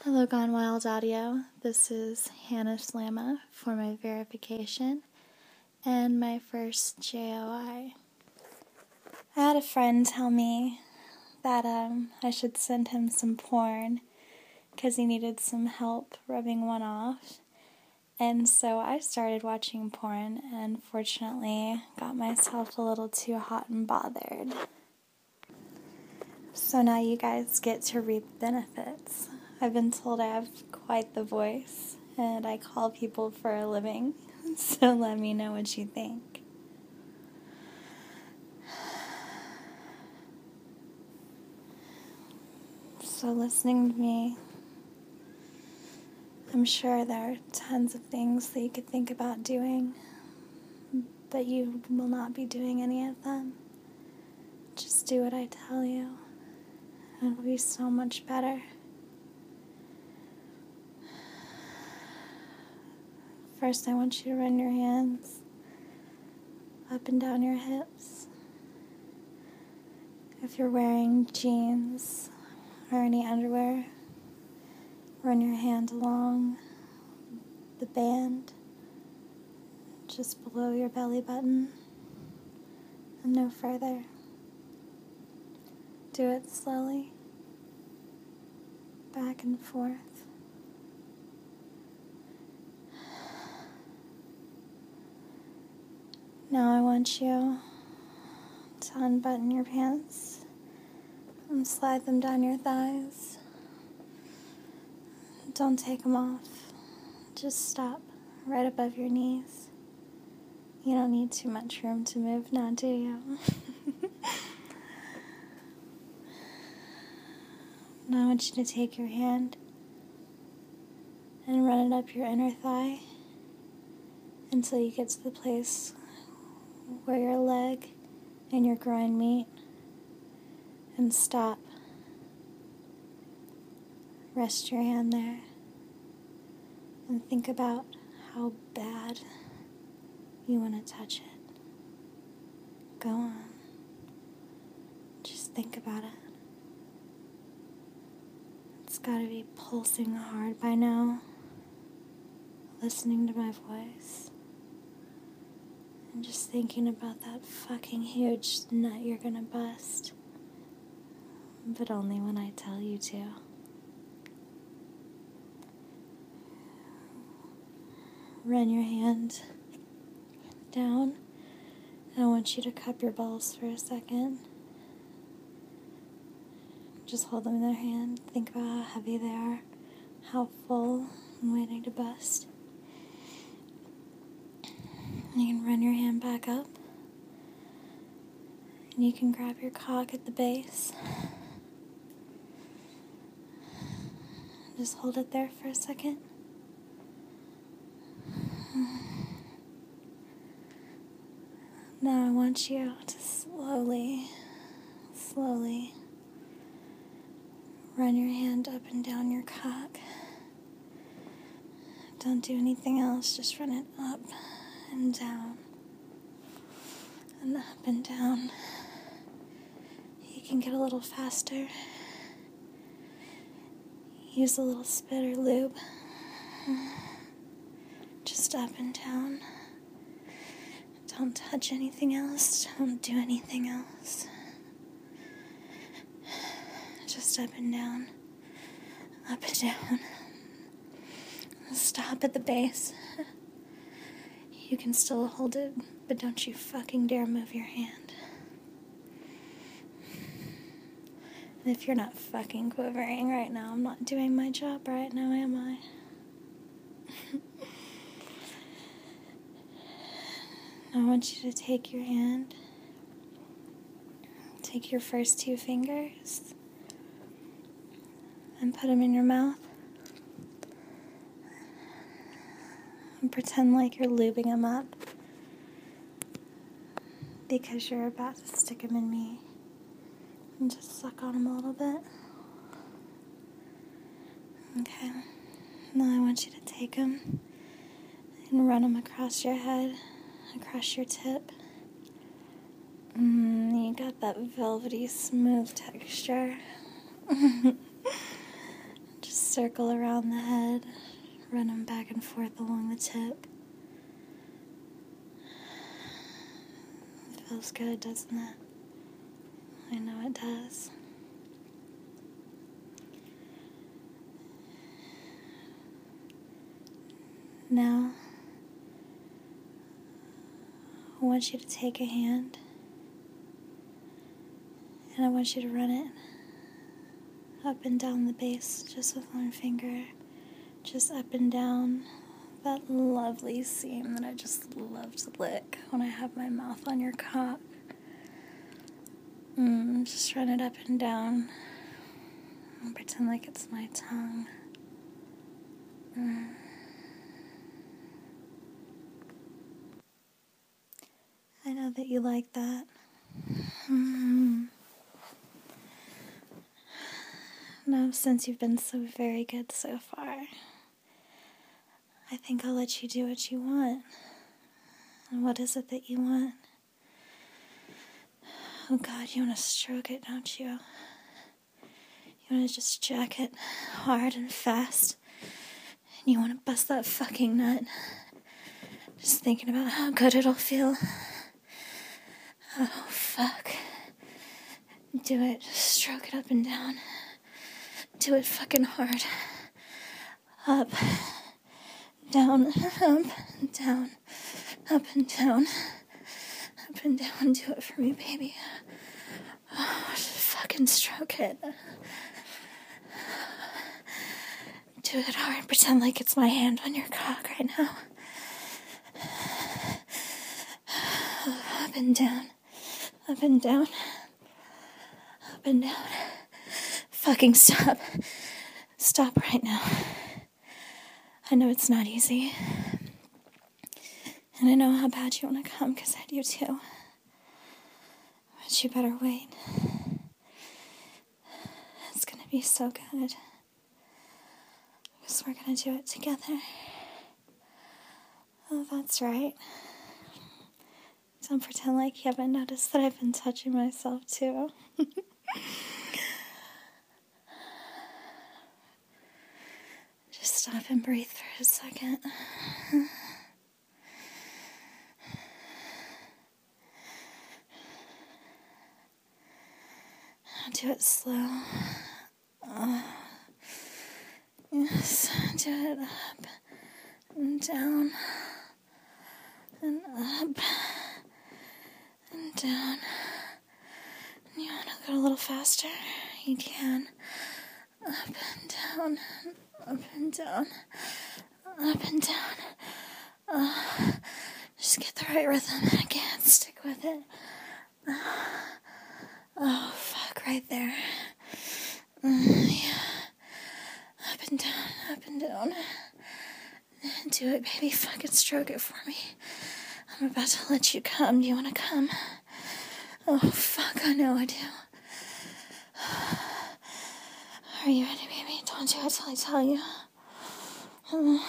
Hello, Gone Wild Audio. This is Hannah Slamma for my verification and my first JOI. I had a friend tell me that I should send him some porn because he needed some help rubbing one off. And so I started watching porn and fortunately got myself a little too hot and bothered. So now you guys get to reap the benefits. I've been told I have quite the voice, and I call people for a living, so let me know what you think. So listening to me, I'm sure there are tons of things that you could think about doing, but you will not be doing any of them. Just do what I tell you. It'll be so much better. First, I want you to run your hands up and down your hips. If you're wearing jeans or any underwear, run your hand along the band just below your belly button and no further. Do it slowly, back and forth. Now I want you to unbutton your pants and slide them down your thighs. Don't take them off. Just stop right above your knees. You don't need too much room to move now, do you? Now I want you to take your hand and run it up your inner thigh until you get to the place where your leg and your groin meet, and stop. Rest your hand there and think about how bad you want to touch it. Go on. Just think about it. It's gotta be pulsing hard by now, listening to my voice. And just thinking about that fucking huge nut you're gonna bust. But only when I tell you to. Run your hand down. And I want you to cup your balls for a second. Just hold them in their hand. Think about how heavy they are. How full and waiting to bust. You can run your hand back up, and you can grab your cock at the base. Just hold it there for a second. Now I want you to slowly run your hand up and down your cock. Don't do anything else, just run it up and down, and up and down. You can get a little faster. Use a little spit or lube. Just up and down. Don't touch anything else. Don't do anything else. Just up and down. Up and down. Stop at the base. You can still hold it, but don't you fucking dare move your hand. And if you're not fucking quivering right now, I'm not doing my job right now, am I? I want you to take your hand, take your first 2 fingers, and put them in your mouth. And pretend like you're lubing them up, because you're about to stick them in me. And just suck on them a little bit. Okay. Now I want you to take them and run them across your head, across your tip. You got that velvety, smooth texture. Just circle around the head, run them back and forth along the tip. It feels good, doesn't it? I know it does. Now, I want you to take a hand, and I want you to run it up and down the base, just with one finger, just up and down that lovely seam that I just love to lick when I have my mouth on your cock. Just run it up and down, and pretend like it's my tongue. I know that you like that. Now, since you've been so very good so far, I think I'll let you do what you want. And what is it that you want? Oh God, you want to stroke it, don't you? You want to just jack it hard and fast. And you want to bust that fucking nut. Just thinking about how good it'll feel. Oh, fuck. Do it. Just stroke it up and down. Do it fucking hard. Up, down, up, down, up and down, up and down. Do it for me, baby. Oh, just fucking stroke it. Do it hard. Pretend like it's my hand on your cock right now. Up and down, up and down, up and down. Fucking stop. Stop right now. I know it's not easy. And I know how bad you want to come, because I do too. But you better wait. It's gonna be so good. Because we're gonna do it together. Oh, that's right. Don't pretend like you haven't noticed that I've been touching myself too. Just stop and breathe for a second. Do it slow. Yes, do it up and down and up and down. And you want to go a little faster? You can. Up and down, up and down, up and down. Just get the right rhythm. I can't stick with it. Oh, fuck, right there. Yeah. Up and down, up and down. Do it, baby. Fucking stroke it for me. I'm about to let you come. Do you want to come? Oh, fuck, I know I do. Are you ready, baby? Don't do it till I tell you. Oh,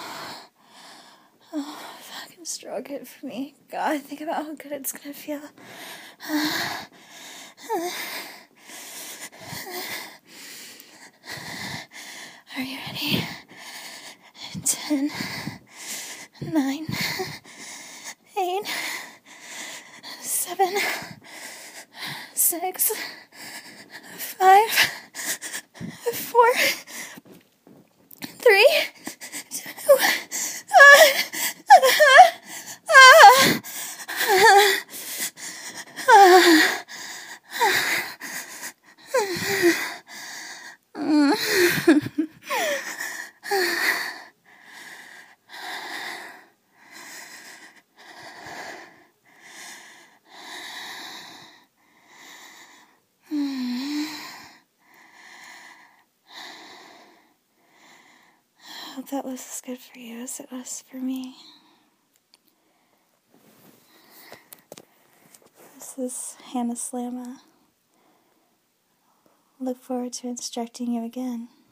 fucking stroke it for me. God, think about how good it's gonna feel. Are you ready? 10, 9, 8, 7, 6, 5, 4, 3, 2, I hope that was as good for you as it was for me. This is Hannah Slamma. Look forward to instructing you again.